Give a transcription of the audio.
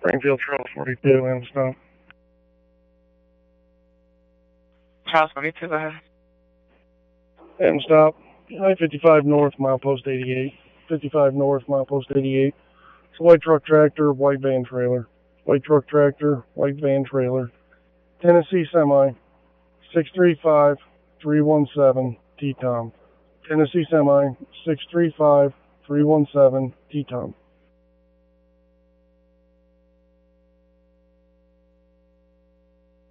Springfield Trail 42, and stop. Charles 42, go ahead. And stop. I-55 north, milepost 88. 55 north, milepost 88. It's a white truck tractor, white van trailer. White truck tractor, white van trailer. Tennessee semi, 635-317 T-Tom. Tennessee semi, 635-317 T-Tom.